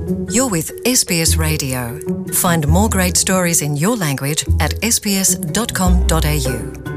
You're with SBS Radio. Find more great stories in your language at sbs.com.au.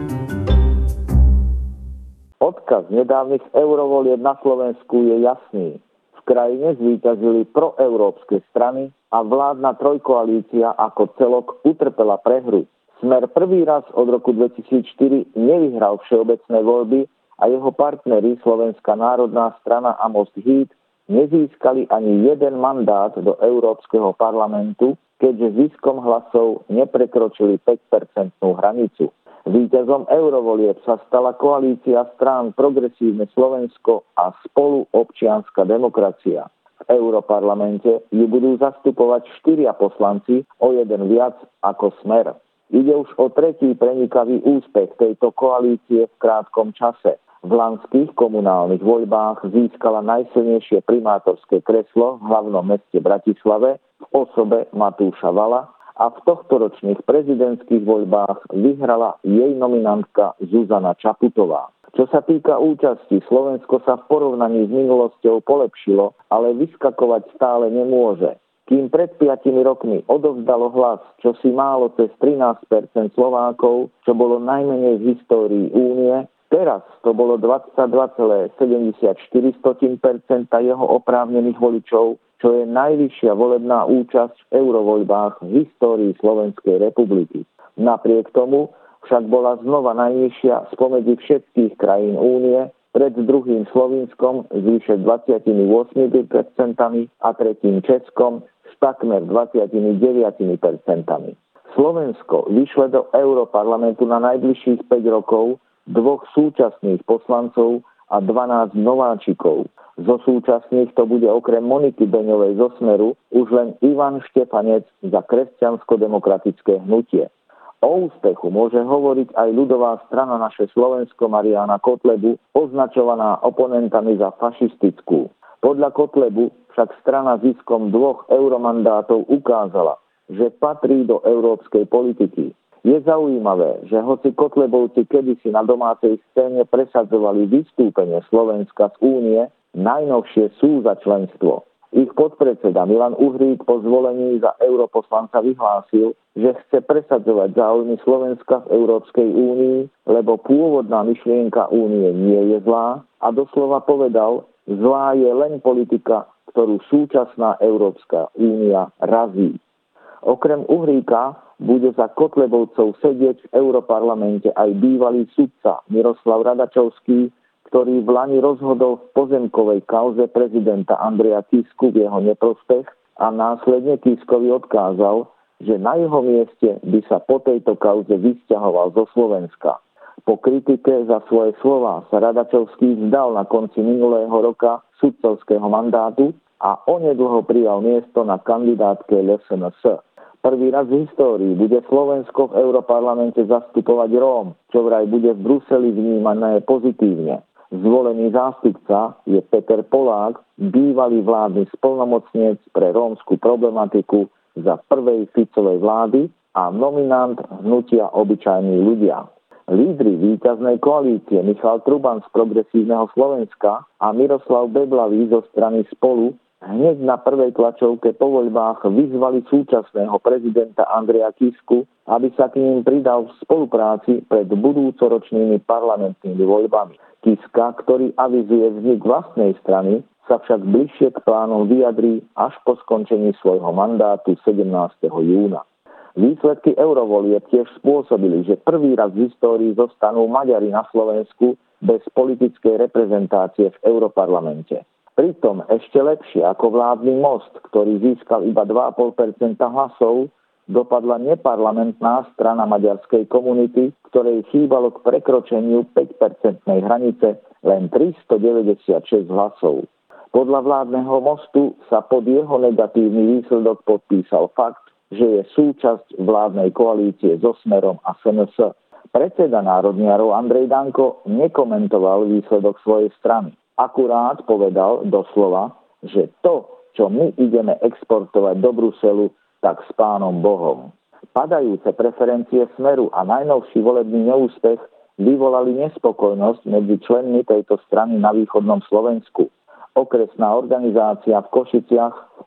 Odkaz nedávnych eurovolieb na Slovensku je jasný. V krajine zvíťazili proeurópske strany a vládna trojkoalícia ako celok utrpela prehru. Smer prvý raz od roku 2004 nevyhral všeobecné voľby a jeho partneri Slovenská národná strana a Most Híd nezískali ani jeden mandát do Európskeho parlamentu, keďže ziskom hlasov neprekročili 5-percentnú hranicu. Víťazom eurovolieb sa stala koalícia strán Progresívne Slovensko a Spolu občianska demokracia. V Europarlamente ju budú zastupovať 4 poslanci, o jeden viac ako Smer. Ide už o tretí prenikavý úspech tejto koalície v krátkom čase. V lanských komunálnych voľbách získala najsilnejšie primátorské kreslo v hlavnom meste Bratislave v osobe Matúša Valla a v tohtoročných prezidentských voľbách vyhrala jej nominantka Zuzana Čaputová. Čo sa týka účasti, Slovensko sa v porovnaní s minulosťou polepšilo, ale vyskakovať stále nemôže. Kým pred 5 rokmi odovzdalo hlas čosi málo cez 13% Slovákov, čo bolo najmenej v histórii únie, teraz to bolo 22,74% jeho oprávnených voličov, čo je najvyššia volebná účasť v eurovoľbách v histórii Slovenskej republiky. Napriek tomu však bola znova najnižšia spomedzi všetkých krajín únie, pred druhým Slovinskom s vyše 28% a tretím Českom s takmer 29%. Slovensko vyšle do Europarlamentu na najbližších 5 rokov 2 súčasných poslancov a 12 nováčikov. Zo súčasných to bude okrem Moniky Beňovej zo Smeru už len Ivan Štefanec za Kresťansko-demokratické hnutie. O úspechu môže hovoriť aj ľudová strana Naše Slovensko Mariána Kotlebu, označovaná oponentami za fašistickú. Podľa Kotlebu však strana ziskom 2 euromandátov ukázala, že patrí do európskej politiky. Je zaujímavé, že hoci Kotlebovci kedysi na domácej scéne presadzovali vystúpenie Slovenska z únie, najnovšie sú za členstvo. Ich podpredseda Milan Uhrík po zvolení za europoslanca vyhlásil, že chce presadzovať záujmy Slovenska v Európskej únii, lebo pôvodná myšlienka únie nie je zlá a doslova povedal, zlá je len politika, ktorú súčasná Európska únia razí. Okrem Uhríka bude za Kotlebovcov sedieť v Europarlamente aj bývalý sudca Miroslav Radačovský, ktorý v lani rozhodol v pozemkovej kauze prezidenta Andreja Kisku v jeho neprospech a následne Kiskovi odkázal, že na jeho mieste by sa po tejto kauze vysťahoval zo Slovenska. Po kritike za svoje slová sa Radačovský vzdal na konci minulého roka sudcovského mandátu a onedlho prijal miesto na kandidátke LSNS. Prvý raz v histórii bude Slovensko v Europarlamente zastupovať Róm, čo vraj bude v Bruseli vnímané pozitívne. Zvolený zástupca je Peter Polák, bývalý vládny splnomocnec pre rómsku problematiku za prvej Ficovej vlády a nominant hnutia Obyčajní ľudia. Lídri víťaznej koalície Michal Truban z Progresívneho Slovenska a Miroslav Beblavý zo strany Spolu hneď na prvej tlačovke po voľbách vyzvali súčasného prezidenta Andreja Kisku, aby sa k ním pridal v spolupráci pred budúcoročnými parlamentnými voľbami. Kiska, ktorý avizuje vznik vlastnej strany, sa však bližšie k plánom vyjadrí až po skončení svojho mandátu 17. júna. Výsledky eurovolieb tiež spôsobili, že prvý raz v histórii zostanú Maďari na Slovensku bez politickej reprezentácie v Europarlamente. Pritom ešte lepšie ako vládny Most, ktorý získal iba 2,5% hlasov, dopadla neparlamentná strana maďarskej komunity, ktorej chýbalo k prekročeniu 5-percentnej hranice len 396 hlasov. Podľa vládneho Mostu sa pod jeho negatívny výsledok podpísal fakt, že je súčasť vládnej koalície so Smerom a SNS. Predseda Národniarov Andrej Danko nekomentoval výsledok svojej strany. Akurát povedal doslova, že to, čo my ideme exportovať do Bruselu, tak s Pánom Bohom. Padajúce preferencie Smeru a najnovší volebný neúspech vyvolali nespokojnosť medzi členmi tejto strany na východnom Slovensku. Okresná organizácia v Košiciach v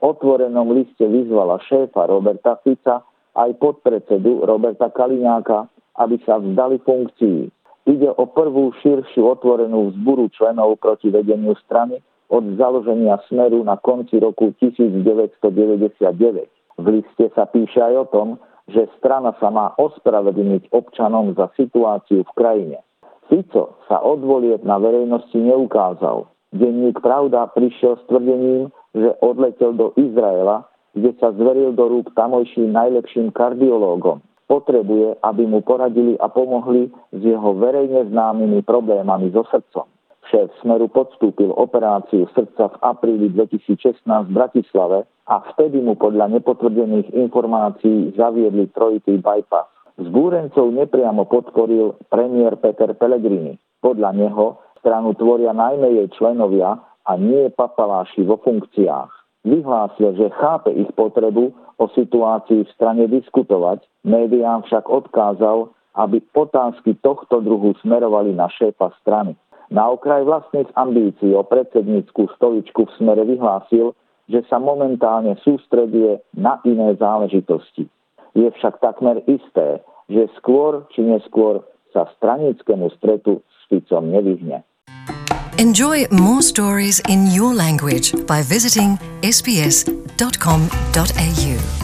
otvorenom liste vyzvala šéfa Roberta Fica aj podpredsedu Roberta Kaliňáka, aby sa vzdali funkcií. Ide o prvú širšiu otvorenú vzburu členov proti vedeniu strany od založenia Smeru na konci roku 1999. V liste sa píše aj o tom, že strana sa má ospravedlniť občanom za situáciu v krajine. Fico sa od volieb na verejnosti neukázal. Denník Pravda prišiel s tvrdením, že odletel do Izraela, kde sa zveril do rúk tamojším najlepším kardiológom. Potrebuje, aby mu poradili a pomohli s jeho verejne známymi problémami so srdcom. Šéf Smeru podstúpil operáciu srdca v apríli 2016 v Bratislave a vtedy mu podľa nepotvrdených informácií zaviedli trojitý bypass. Vzbúrencov nepriamo podporil premiér Peter Pellegrini. Podľa neho stranu tvoria najmä jej členovia a nie papaláši vo funkciách. Vyhlásil, že chápe ich potrebu o situácii v strane diskutovať, médiám však odkázal, aby otázky tohto druhu smerovali na šéfa strany. Na okraj vlastných ambícií o predsednícku stoličku v Smere vyhlásil, že sa momentálne sústreduje na iné záležitosti. Je však takmer isté, že skôr či neskôr sa stranickému stretu s Ficom nevyhne. Enjoy more stories in your language by visiting sbs.com.au.